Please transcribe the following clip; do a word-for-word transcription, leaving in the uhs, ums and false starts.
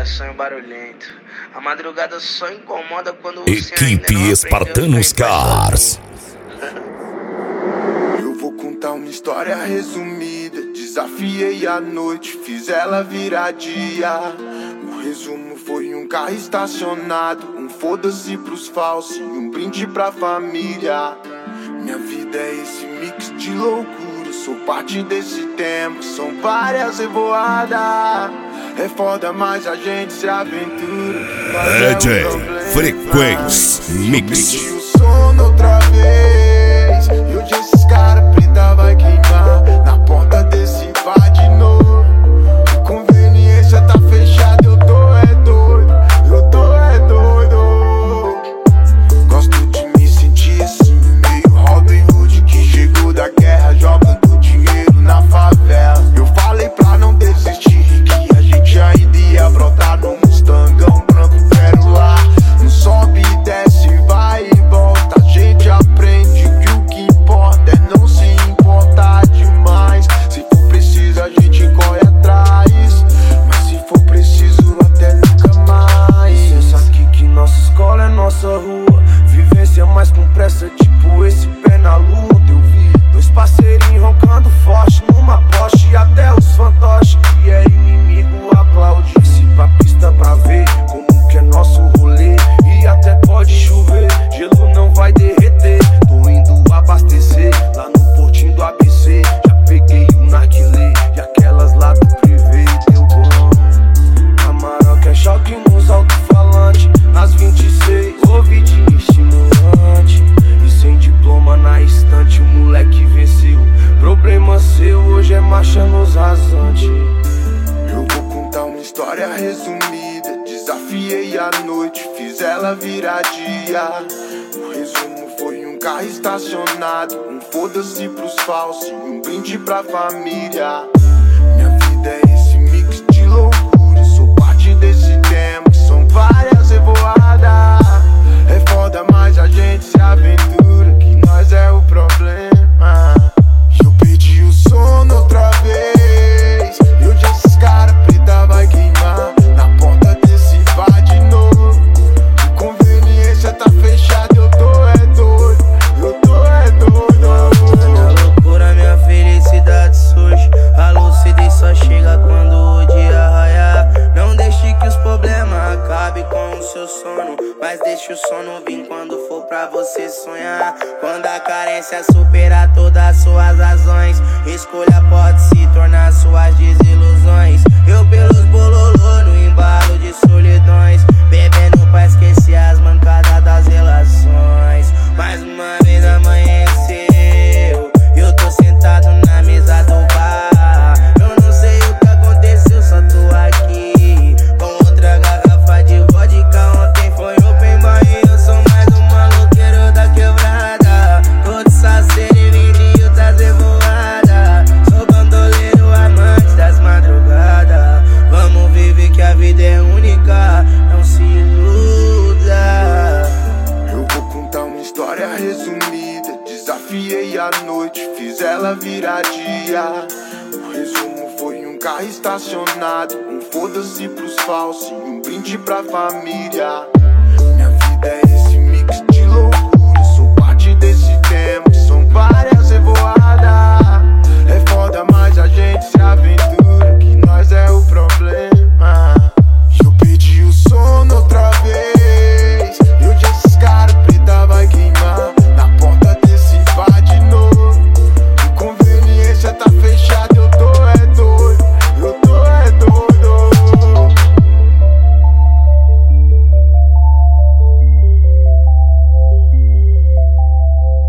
sonho barulhento. A madrugada só incomoda quando você Equipe ainda não Espartanos Cars. Eu vou contar uma história resumida. Desafiei a noite, fiz ela virar dia. O resumo foi um carro estacionado, um foda-se pros falsos e um brinde pra família. Minha vida é esse mix de loucura, sou parte desse tempo, são várias revoadas. É foda, mas a gente se aventura. D J Frequência Mix. Eu pedi o sono outra vez e hoje esses caras preta vai queimar na porta desse bar de novo. Conveniência tá fechada, eu tô é doido, eu tô é doido. Gosto de me sentir assim, meio Robin Hood que chegou da guerra, jogando dinheiro na favela. Eu falei pra não desistir, que a gente ainda ia brotar num Mustangão branco pérola. Não sobe e desce, vai e volta, a gente aprende que o que importa é não se importar demais. Se for preciso a gente corre atrás, mas se for preciso até nunca mais. Pensa aqui que nossa escola é nossa rua, vivência mais com pressa, tipo esse pé na lua. Eu vi dois parceirinhos roncando forte numa Porsche, até os fantoches que é inimigo aplaude. Se pra pista pra ver como que é nosso rolê, e até pode chover, gelo não vai derreter. Tô indo abastecer lá no portinho do A B C, já peguei o narguilé e aquelas lá do privê. Deu bom, Amarok é choque nos alto-falantes, nas vinte e seis, ouvidinho estimulante. E sem diploma na estante, o moleque venceu. Problema seu, hoje é marcha nos rasantes. Eu vou contar uma história resumida. Desafiei a noite, fiz ela virar dia. O resumo foi um carro estacionado, um foda-se pros falsos e um brinde pra família. Minha vida é esse mix de loucura, sou parte desse tempo, são várias revoadas. É foda, mas a gente se aventura, que nós é o problema. Eu pedi o sono outra vez e hoje esses caras preta vai queimar na porta desse bar de novo. Conveniência tá fechada, eu tô é doido, eu tô é doido. Minha loucura, minha felicidade surge, a lucidez só chega quando o dia raiar. Não deixe que os problemas acabem com o seu sono, mas deixe o sono vir quando for pra você sonhar. Quando a carência superar todas as suas razões, escolha pode se tornar suas desilusões. Eu pelos bololô no embalo de solidões, bebendo pra esquecer as mancadas das relações. Mais uma vez amanheceu, eu tô sentado na mesa do bar. Eu não sei o que aconteceu, só tô aqui com outra garrafa de vodka. Ontem foi open bar e eu sou mais um maloqueiro da quebrada. Tô de saceiro e vendinho tá revoada. Sou bandoleiro, amante das madrugadas. Vamos viver que a vida é única, não se iluda. Eu vou contar uma história resumida. Desafiei a noite, fiz ela virar dia. O resumo foi um carro estacionado, um foda-se pros falsos e um brinde pra família.